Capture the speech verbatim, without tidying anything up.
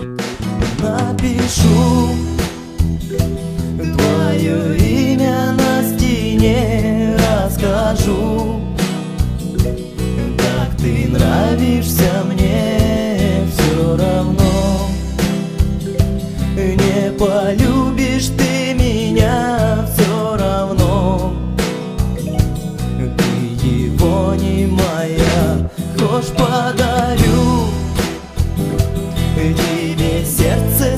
напишу твое имя на стене, расскажу, как ты нравишься мне. Все равно не полюбишь ты меня, все равно ты его не моя. Хочешь, подарю тебе сердце